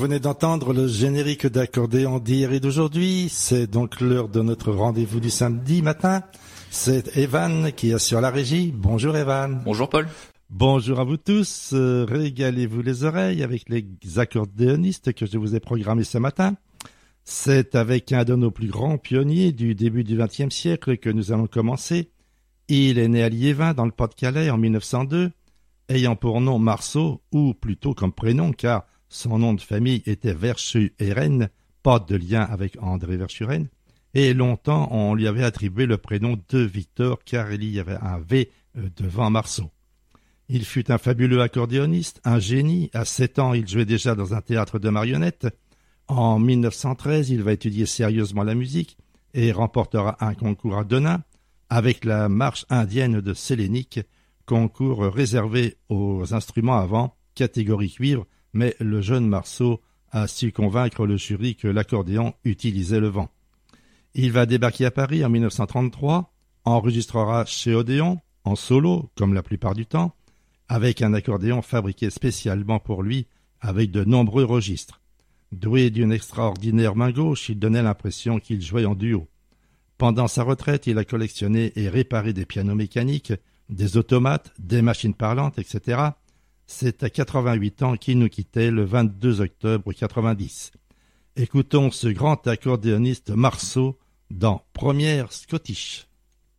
venez d'entendre le générique d'accordéon d'hier et d'aujourd'hui. C'est donc l'heure de notre rendez-vous du samedi matin. C'est Evan qui assure la régie. Bonjour Evan. Bonjour Paul. Bonjour à vous tous. Régalez-vous les oreilles avec les accordéonistes que je vous ai programmés ce matin. C'est avec un de nos plus grands pionniers du début du XXe siècle que nous allons commencer. Il est né à Liévin dans le Pas-de-Calais en 1902, ayant pour nom Marceau, ou plutôt comme prénom car son nom de famille était Verschueren, pas de lien avec André Verschueren, et longtemps on lui avait attribué le prénom de Victor car il y avait un V devant Marceau. Il fut un fabuleux accordéoniste, un génie. À 7 ans, il jouait déjà dans un théâtre de marionnettes. En 1913, il va étudier sérieusement la musique et remportera un concours à Denain avec la marche indienne de Sélénique, concours réservé aux instruments à vent, catégorie cuivre, mais le jeune Marceau a su convaincre le jury que l'accordéon utilisait le vent. Il va débarquer à Paris en 1933, enregistrera chez Odéon, en solo, comme la plupart du temps, avec un accordéon fabriqué spécialement pour lui, avec de nombreux registres. Doué d'une extraordinaire main gauche, il donnait l'impression qu'il jouait en duo. Pendant sa retraite, il a collectionné et réparé des pianos mécaniques, des automates, des machines parlantes, etc. C'est à 88 ans qu'il nous quittait le 22 octobre 90. Écoutons ce grand accordéoniste Marceau dans Première Scottish.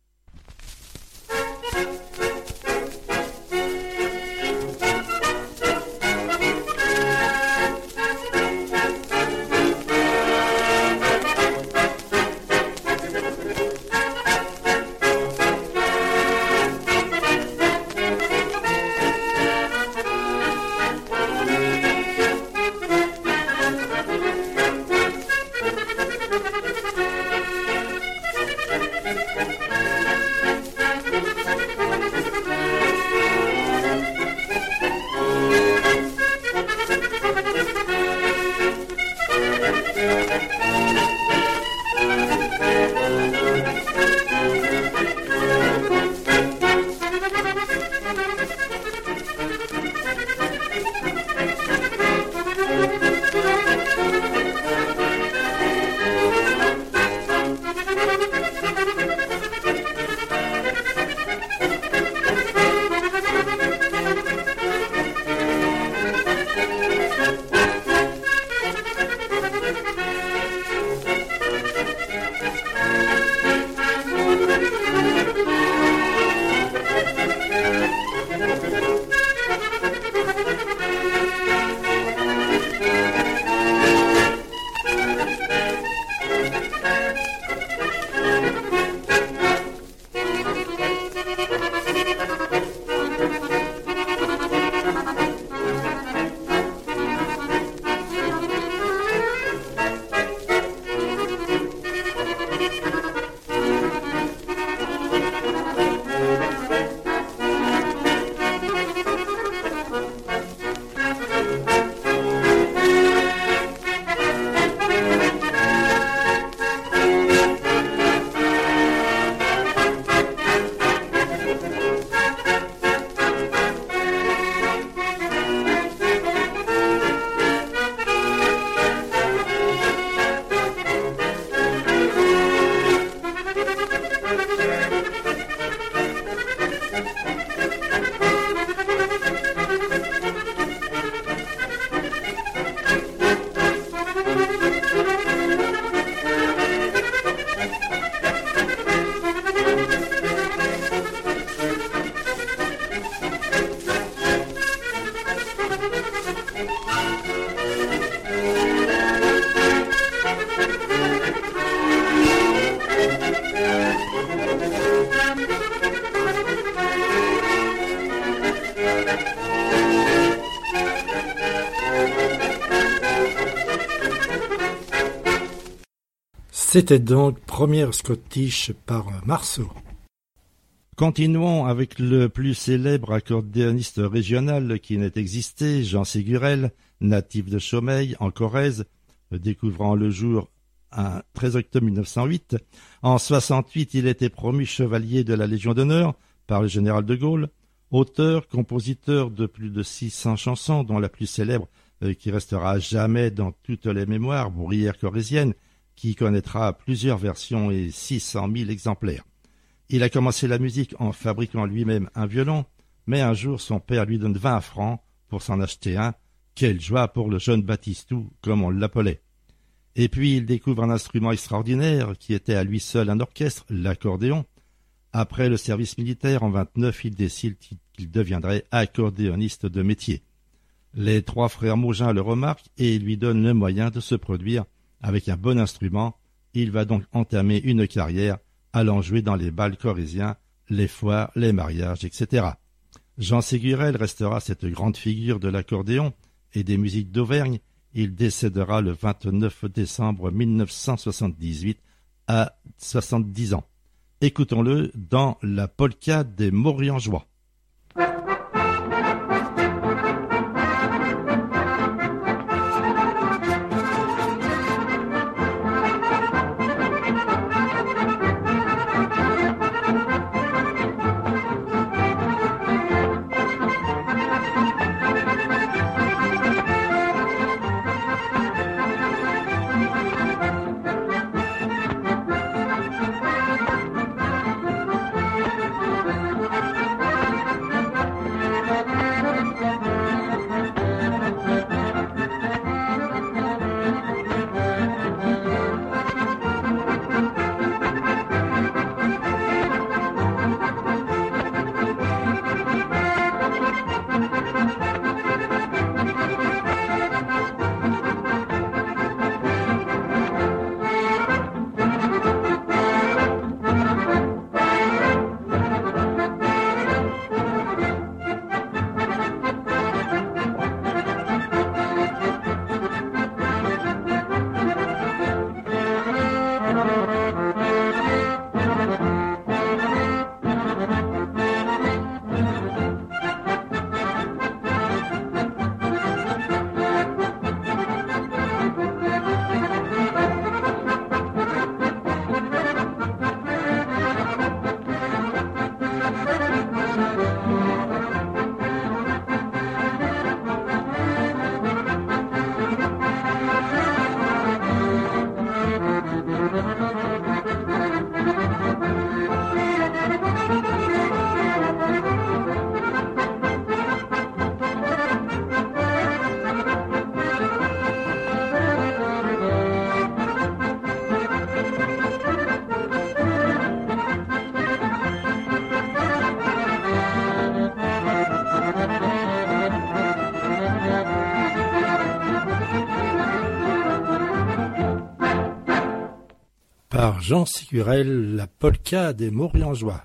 C'était donc Première Scottish par Marceau. Continuons avec le plus célèbre accordéoniste régional qui n'ait existé, Jean Ségurel, natif de Chaumeil, en Corrèze, découvrant le jour un 13 octobre 1908. En 68, il était promu chevalier de la Légion d'honneur par le général de Gaulle. Auteur, compositeur de plus de 600 chansons, dont la plus célèbre qui restera à jamais dans toutes les mémoires, Bruyère corrézienne, qui connaîtra plusieurs versions et 600 000 exemplaires. Il a commencé la musique en fabriquant lui-même un violon, mais un jour son père lui donne 20 francs pour s'en acheter un. Quelle joie pour le jeune Baptistou, comme on l'appelait. Et puis il découvre un instrument extraordinaire qui était à lui seul un orchestre, l'accordéon. Après le service militaire, en 29, il décide qu'il deviendrait accordéoniste de métier. Les trois frères Mogin le remarquent et lui donnent le moyen de se produire avec un bon instrument. Il va donc entamer une carrière allant jouer dans les bals corréziens, les foires, les mariages, etc. Jean Ségurel restera cette grande figure de l'accordéon et des musiques d'Auvergne. Il décédera le 29 décembre 1978 à 70 ans. Écoutons-le dans la polka des Moriangeois. Par Jean Ségurel, la polka des Moriangeois.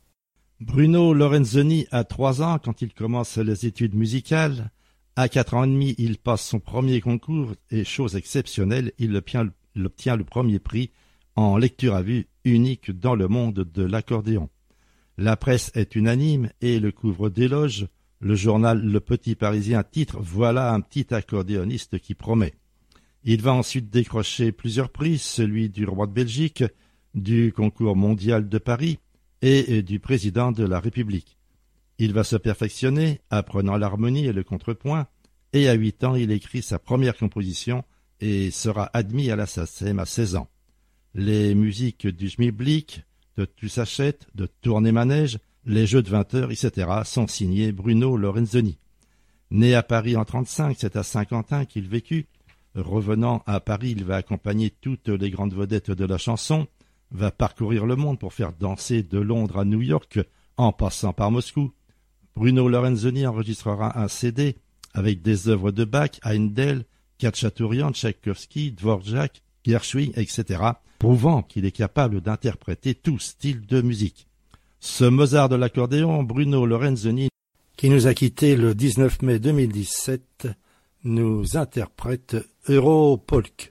Bruno Lorenzoni a 3 ans quand il commence les études musicales. À 4 ans et demi, il passe son premier concours et, chose exceptionnelle, il obtient le premier prix en lecture à vue unique dans le monde de l'accordéon. La presse est unanime et le couvre d'éloges. Le journal Le Petit Parisien titre « Voilà un petit accordéoniste qui promet ». Il va ensuite décrocher plusieurs prix, celui du roi de Belgique, du concours mondial de Paris et du président de la République. Il va se perfectionner, apprenant l'harmonie et le contrepoint, et à 8 ans, il écrit sa première composition et sera admis à la SACEM à 16 ans. Les musiques du Schmilblick, de Tu s'achètes, de Tournée-Manège, les Jeux de 20 heures, etc. sont signés Bruno Lorenzoni. Né à Paris en 1935, c'est à Saint-Quentin qu'il vécut. Revenant à Paris, il va accompagner toutes les grandes vedettes de la chanson, va parcourir le monde pour faire danser de Londres à New York, en passant par Moscou. Bruno Lorenzoni enregistrera un CD avec des œuvres de Bach, Handel, Khatchatourian, Tchaïkovski, Dvorak, Gershwin, etc., prouvant qu'il est capable d'interpréter tout style de musique. Ce Mozart de l'accordéon, Bruno Lorenzoni, qui nous a quittés le 19 mai 2017, nous interprète Europolk.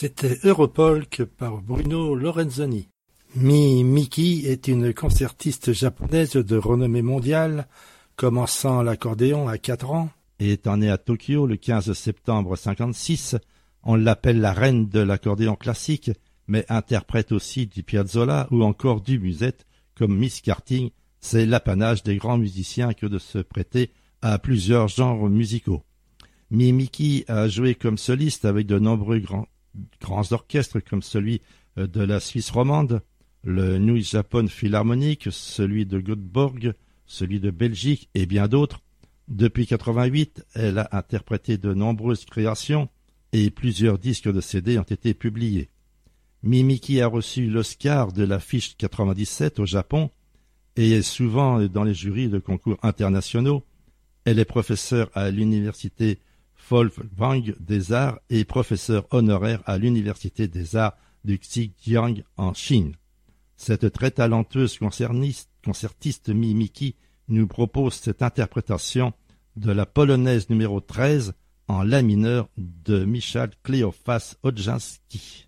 C'était Europolk par Bruno Lorenzoni. Miki est une concertiste japonaise de renommée mondiale, commençant l'accordéon à 4 ans. Et étant née à Tokyo le 15 septembre 1956, on l'appelle la reine de l'accordéon classique, mais interprète aussi du Piazzolla ou encore du musette, comme Miss Karting. C'est l'apanage des grands musiciens que de se prêter à plusieurs genres musicaux. Miki a joué comme soliste avec de nombreux grands orchestres comme celui de la Suisse romande, le New Japan Philharmonic, celui de Göteborg, celui de Belgique et bien d'autres. Depuis 1988, elle a interprété de nombreuses créations et plusieurs disques de CD ont été publiés. Miki a reçu l'Oscar de l'affiche 97 au Japon et est souvent dans les jurys de concours internationaux. Elle est professeure à l'université Wolfgang des Arts et professeur honoraire à l'université des Arts du Zhejiang en Chine. Cette très talentueuse concertiste Miki nous propose cette interprétation de la polonaise numéro 13 en la mineur de Michał Kleofas Odrzański.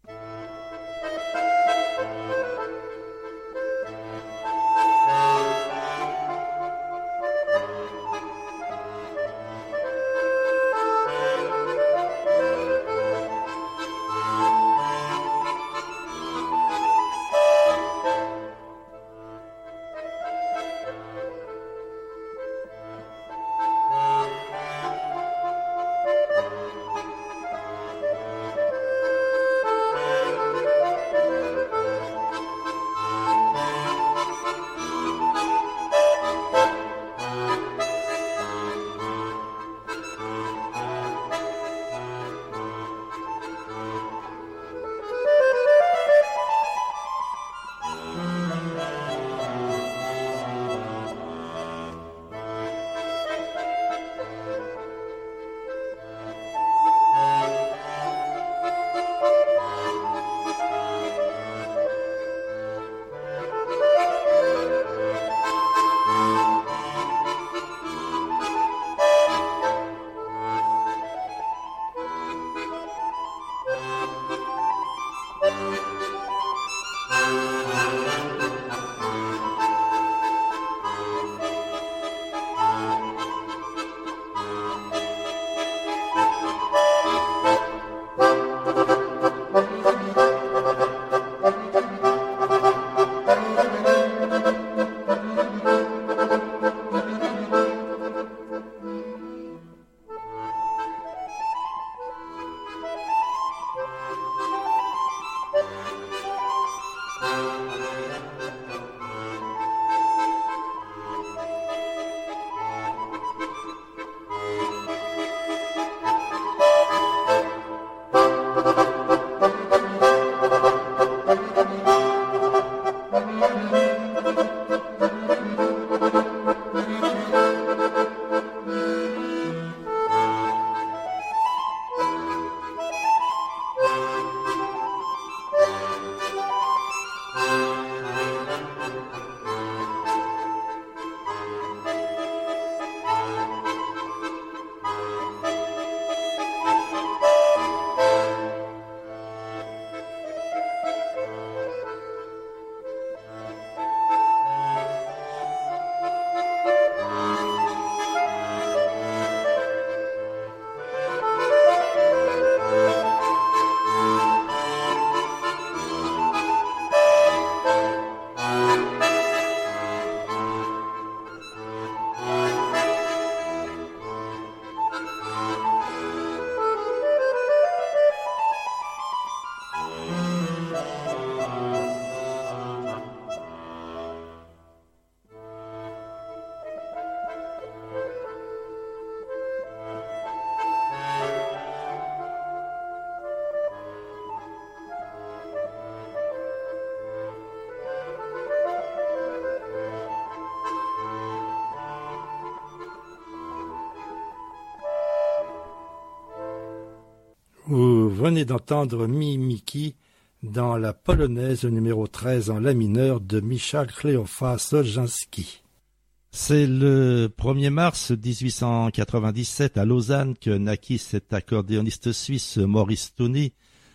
Vous venez d'entendre Miki dans la polonaise numéro 13 en la mineur de Michał Kleofas Odrzański. C'est le 1er mars 1897 à Lausanne que naquit cet accordéoniste suisse Maurice Thuny,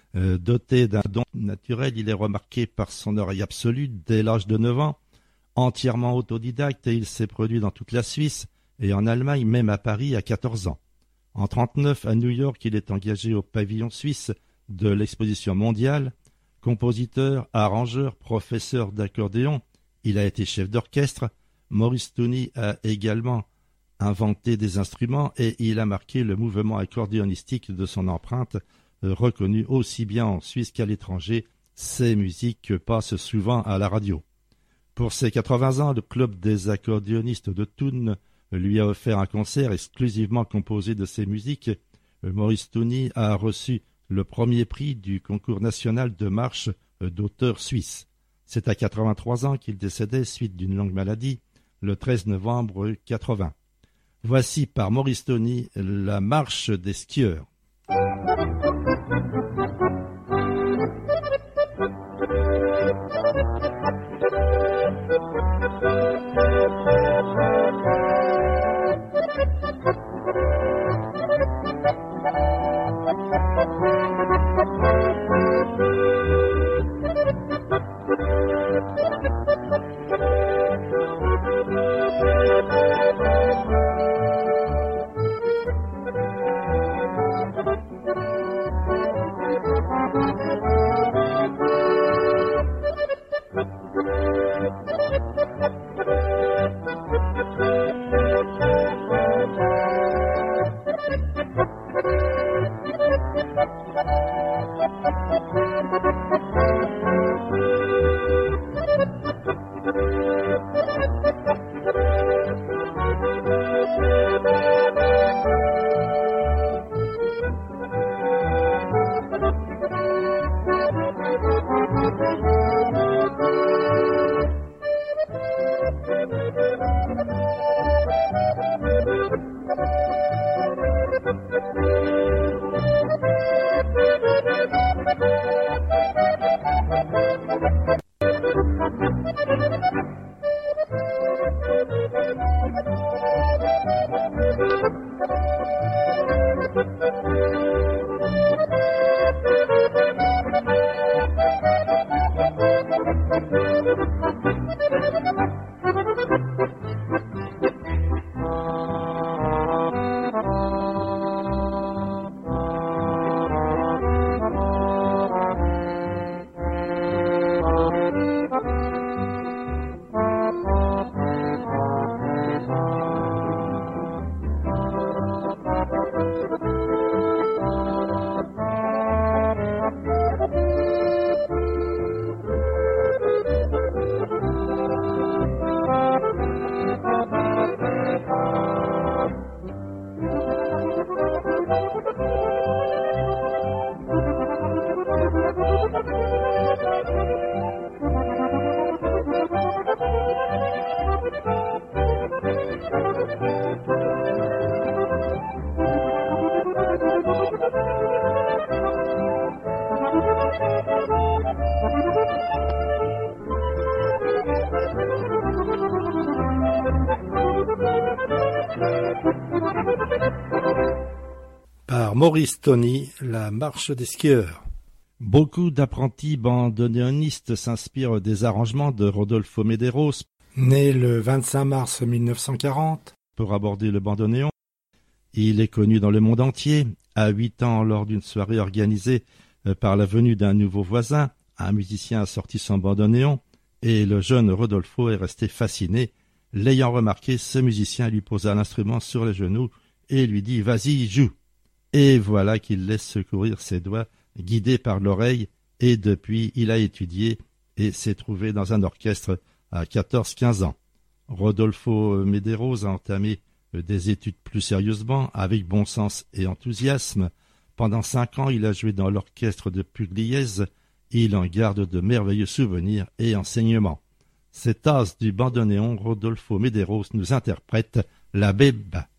Doté d'un don naturel, il est remarqué par son oreille absolue dès l'âge de 9 ans. Entièrement autodidacte, il s'est produit dans toute la Suisse et en Allemagne, même à Paris, à 14 ans. En 1939, à New York, il est engagé au pavillon suisse de l'exposition mondiale. Compositeur, arrangeur, professeur d'accordéon, il a été chef d'orchestre. Maurice Touni a également inventé des instruments et il a marqué le mouvement accordéonistique de son empreinte, reconnu aussi bien en Suisse qu'à l'étranger. Ses musiques passent souvent à la radio. Pour ses 80 ans, le club des accordéonistes de Thun lui a offert un concert exclusivement composé de ses musiques. Maurice Touni a reçu le premier prix du concours national de marche d'auteurs suisses. C'est à 83 ans qu'il décédait suite d'une longue maladie, le 13 novembre 80. Voici par Maurice Touni la marche des skieurs. Par Maurice Touni, la marche des skieurs. Beaucoup d'apprentis bandoneonistes s'inspirent des arrangements de Rodolfo Medeiros. Né le 25 mars 1940, Pour aborder le bandoneon, il est connu dans le monde entier. À 8 ans, lors d'une soirée organisée par la venue d'un nouveau voisin, un musicien a sorti son bandoneon et le jeune Rodolfo est resté fasciné. L'ayant remarqué, ce musicien lui posa l'instrument sur les genoux et lui dit « Vas-y, joue !» Et voilà qu'il laisse secourir ses doigts, guidé par l'oreille, et depuis il a étudié et s'est trouvé dans un orchestre à 14-15 ans. Rodolfo Medeiros a entamé des études plus sérieusement, avec bon sens et enthousiasme. Pendant 5 ans, il a joué dans l'orchestre de Pugliese. Il en garde de merveilleux souvenirs et enseignements. Cet as du bandoneon, Rodolfo Medeiros, nous interprète la Beba.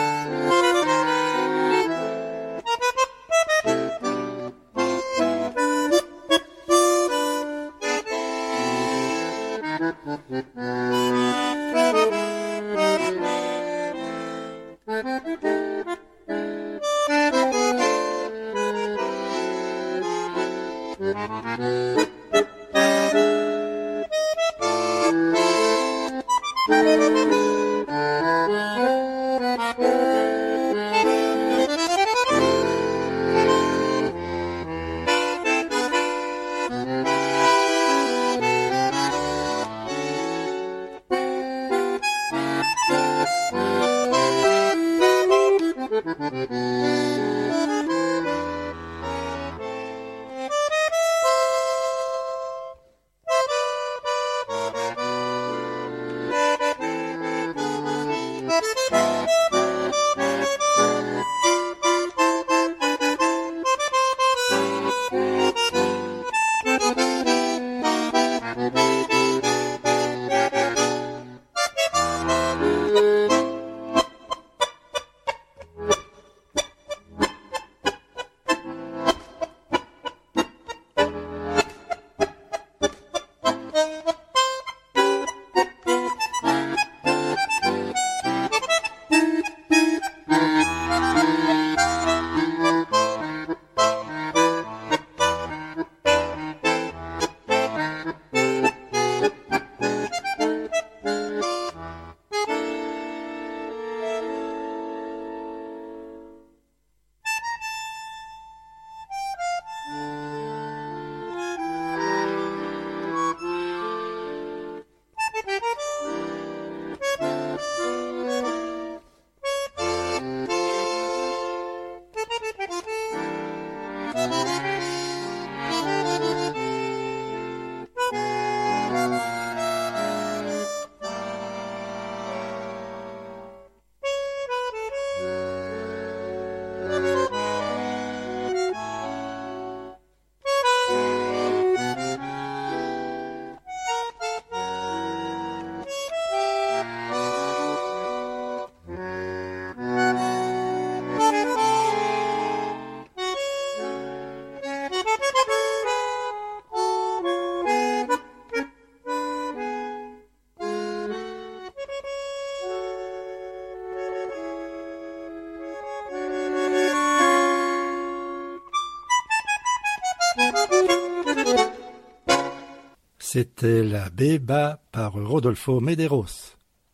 C'était la Béba par Rodolfo Medeiros.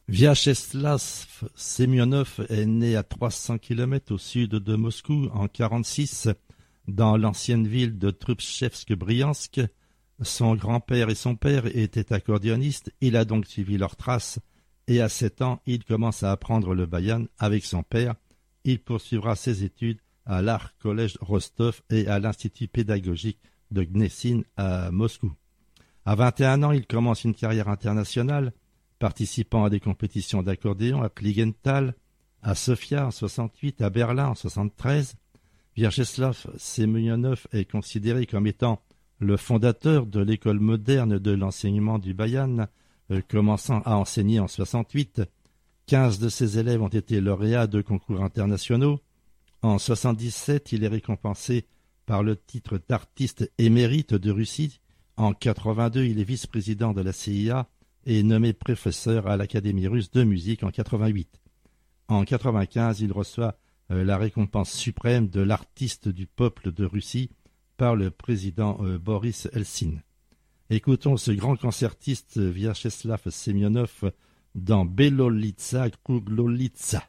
Vyacheslav Semyonov est né à 300 km au sud de Moscou en 1946, dans l'ancienne ville de Troubchevsk-Briansk. Son grand-père et son père étaient accordéonistes, il a donc suivi leurs traces, et à 7 ans, il commence à apprendre le baïan avec son père. Il poursuivra ses études à l'Art Collège Rostov et à l'Institut pédagogique de Gnessine à Moscou. À 21 ans, il commence une carrière internationale, participant à des compétitions d'accordéon à Kligenthal, à Sofia en 68, à Berlin en 73. Vyacheslav Semyonov est considéré comme étant le fondateur de l'école moderne de l'enseignement du baïan, commençant à enseigner en 68. 15 de ses élèves ont été lauréats de concours internationaux. En 77, il est récompensé par le titre d'artiste émérite de Russie. En 82, il est vice-président de la CIA et nommé professeur à l'Académie russe de musique en 88. En 95, il reçoit la récompense suprême de l'artiste du peuple de Russie par le président Boris Eltsine. Écoutons ce grand concertiste Vyacheslav Semyonov dans Belolitsa Kruglolitsa.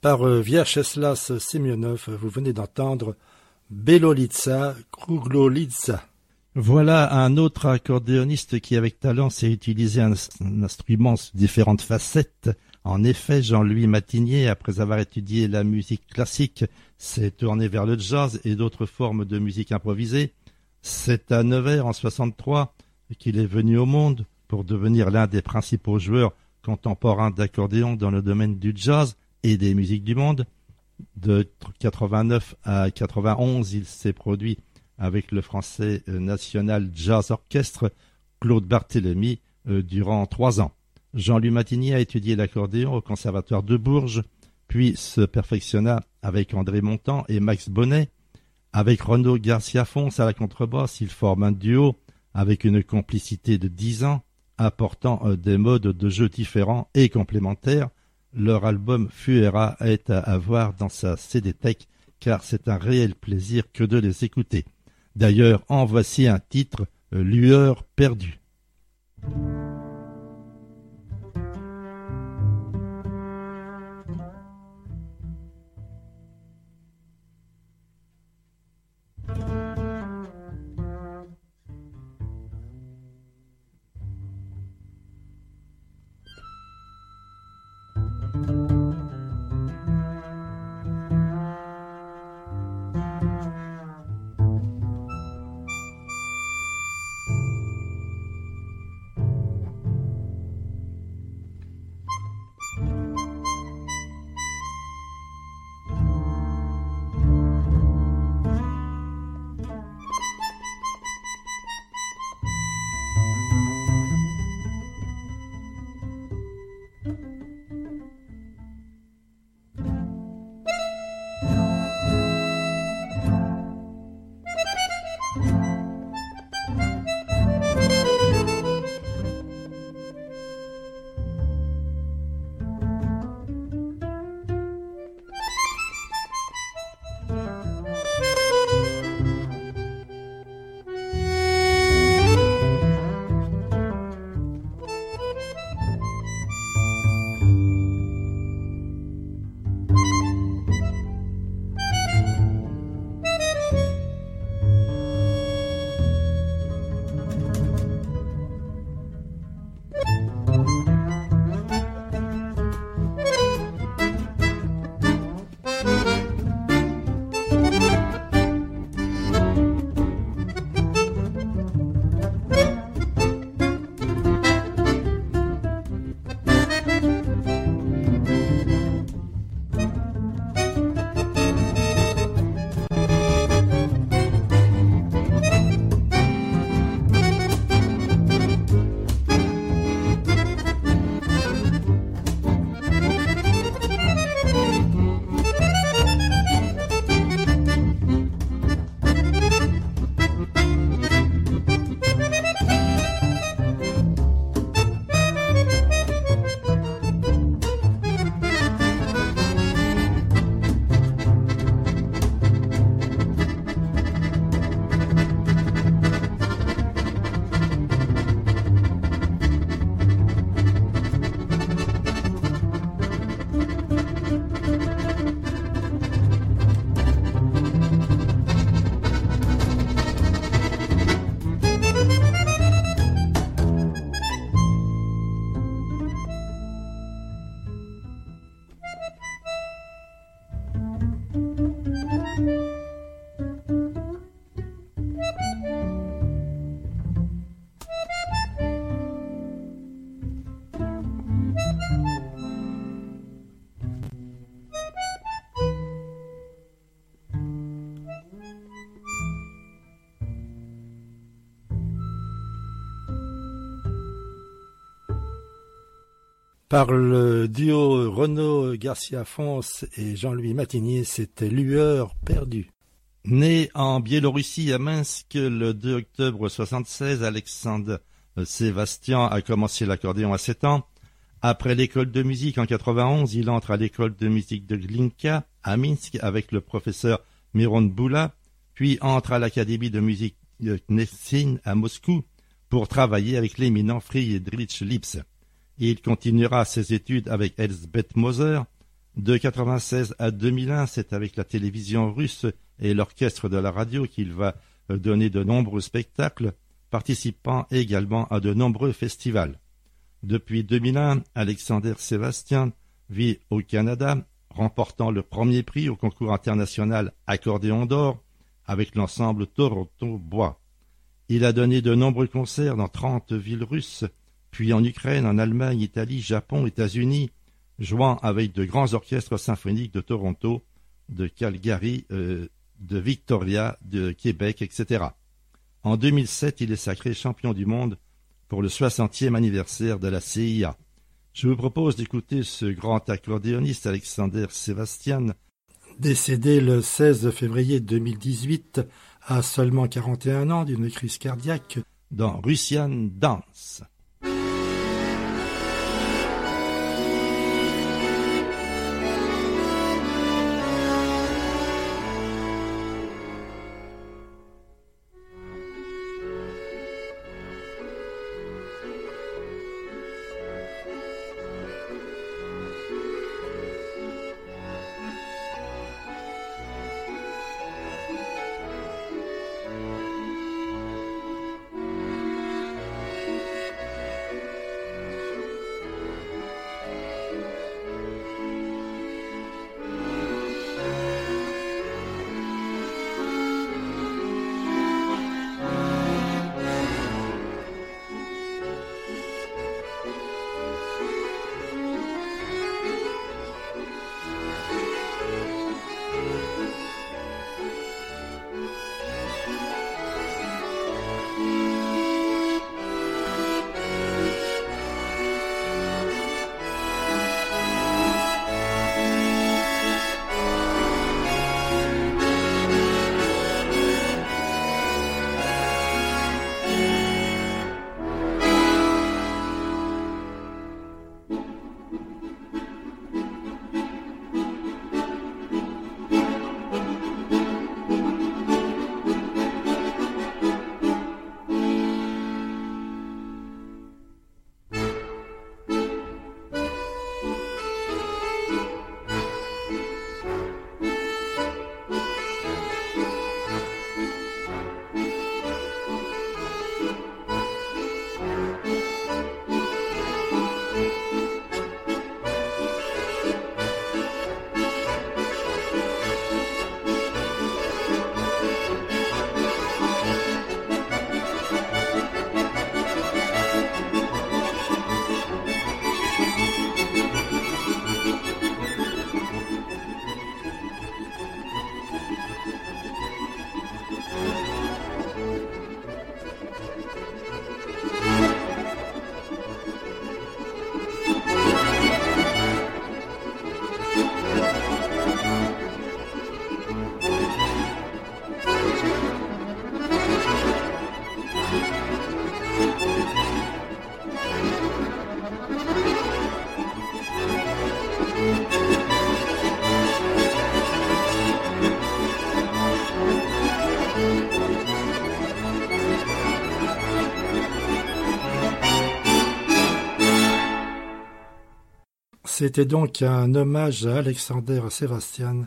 Par Vyacheslav Semyonov, vous venez d'entendre Belolitsa, Kruglolitsa. Voilà un autre accordéoniste qui, avec talent, sait utiliser un instrument sous différentes facettes. En effet, Jean-Louis Matigné, après avoir étudié la musique classique, s'est tourné vers le jazz et d'autres formes de musique improvisée. C'est à Nevers, en 63, qu'il est venu au monde pour devenir l'un des principaux joueurs contemporains d'accordéon dans le domaine du jazz et des musiques du monde. De 89 à 91, il s'est produit avec le Français National Jazz Orchestre Claude Barthélemy durant 3 ans. Jean-Louis Matigné a étudié l'accordéon au Conservatoire de Bourges, puis se perfectionna avec André Montand et Max Bonnet. Avec Renaud Garcia-Fons à la contrebasse, il forme un duo avec une complicité de 10 ans, apportant des modes de jeu différents et complémentaires. Leur album Fuera est à voir dans sa CD-Tech, car c'est un réel plaisir que de les écouter. D'ailleurs, en voici un titre, Lueur perdue. Par le duo Renaud Garcia-Fons et Jean-Louis Matigné, c'était Lueur perdue. Né en Biélorussie à Minsk le 2 octobre 1976, Alexandre Sévastian a commencé l'accordéon à 7 ans. Après l'école de musique en 91, il entre à l'école de musique de Glinka à Minsk avec le professeur Miron Boula, puis entre à l'académie de musique de Knessin à Moscou pour travailler avec l'éminent Friedrich Lipse. Il continuera ses études avec Elsbeth Moser De 96 à 2001, c'est avec la télévision russe et l'orchestre de la radio qu'il va donner de nombreux spectacles, participant également à de nombreux festivals. Depuis 2001, Alexander Sebastian vit au Canada, remportant le premier prix au concours international Accordéon d'or avec l'ensemble Toronto Bois. Il a donné de nombreux concerts dans 30 villes russes, puis en Ukraine, en Allemagne, Italie, Japon, États-Unis, jouant avec de grands orchestres symphoniques de Toronto, de Calgary, de Victoria, de Québec, etc. En 2007, il est sacré champion du monde pour le 60e anniversaire de la CIA. Je vous propose d'écouter ce grand accordéoniste Alexander Sebastian, décédé le 16 février 2018 à seulement 41 ans d'une crise cardiaque, dans Russian Dance. C'était donc un hommage à Alexander Sebastian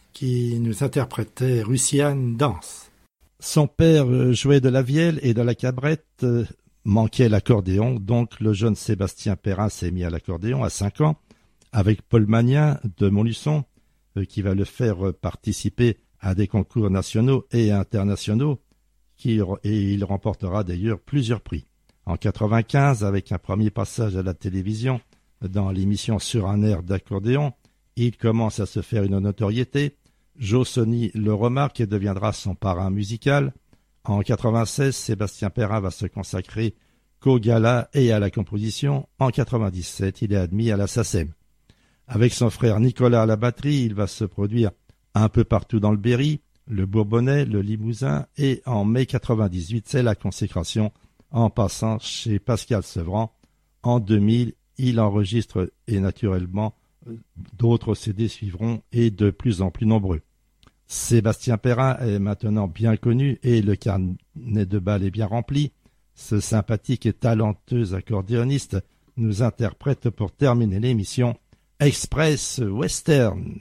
qui nous interprétait Russian Dance. Son père jouait de la vielle et de la cabrette, manquait l'accordéon, donc le jeune Sébastien Perrin s'est mis à l'accordéon à 5 ans, avec Paul Magnin de Montluçon, qui va le faire participer à des concours nationaux et internationaux, et il remportera d'ailleurs plusieurs prix. En 1995, avec un premier passage à la télévision, dans l'émission Sur un air d'accordéon, il commence à se faire une notoriété. Joe Sony le remarque et deviendra son parrain musical. En 1996, Sébastien Perrin va se consacrer qu'au gala et à la composition. En 1997, il est admis à la SACEM. Avec son frère Nicolas à la batterie, il va se produire un peu partout dans le Berry, le Bourbonnais, le Limousin, et en mai 1998, c'est la consécration en passant chez Pascal Sevran. En 2000, il enregistre et naturellement d'autres CD suivront et de plus en plus nombreux. Sébastien Perrin est maintenant bien connu et le carnet de balles est bien rempli. Ce sympathique et talentueux accordéoniste nous interprète pour terminer l'émission Express Western.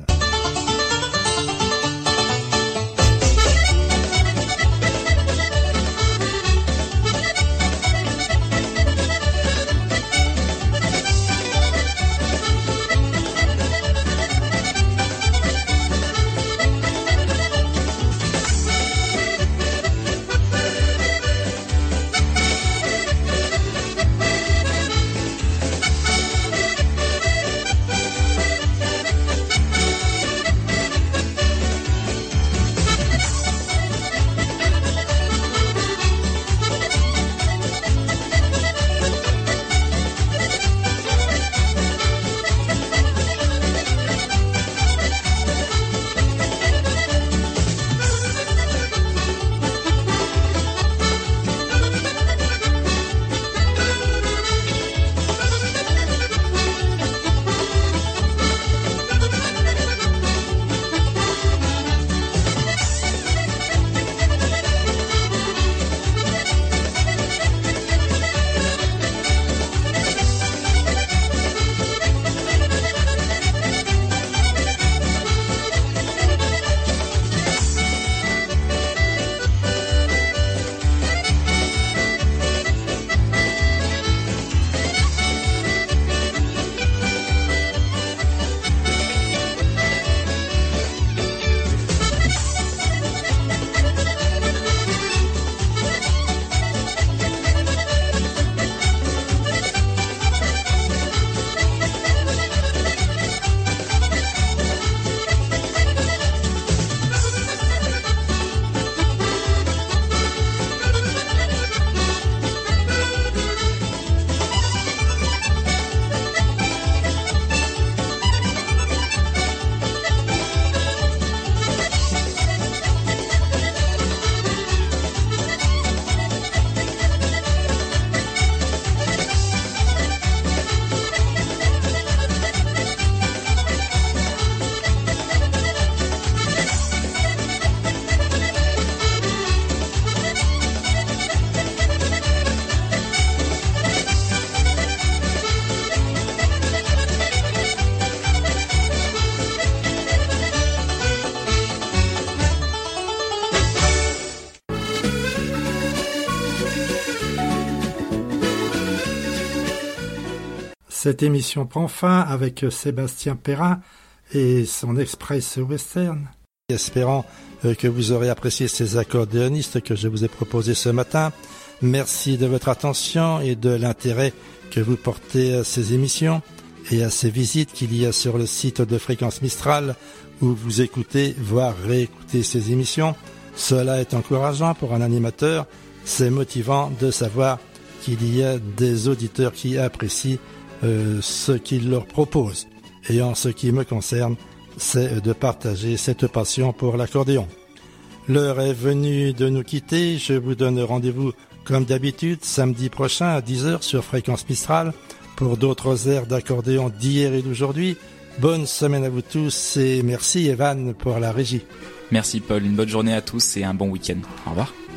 Cette émission prend fin avec Sébastien Perrin et son Express Western. Espérant que vous aurez apprécié ces accordéonistes que je vous ai proposés ce matin. Merci de votre attention et de l'intérêt que vous portez à ces émissions et à ces visites qu'il y a sur le site de Fréquence Mistral où vous écoutez, voire réécoutez ces émissions. Cela est encourageant pour un animateur. C'est motivant de savoir qu'il y a des auditeurs qui apprécient ce qu'il leur propose. Et en ce qui me concerne, c'est de partager cette passion pour l'accordéon. L'heure est venue de nous quitter. Je vous donne rendez-vous comme d'habitude samedi prochain à 10h sur Fréquence Mistral pour d'autres airs d'accordéon d'hier et d'aujourd'hui. Bonne semaine à vous tous et merci Evan pour la régie. Merci Paul, une bonne journée à tous et un bon week-end. Au revoir.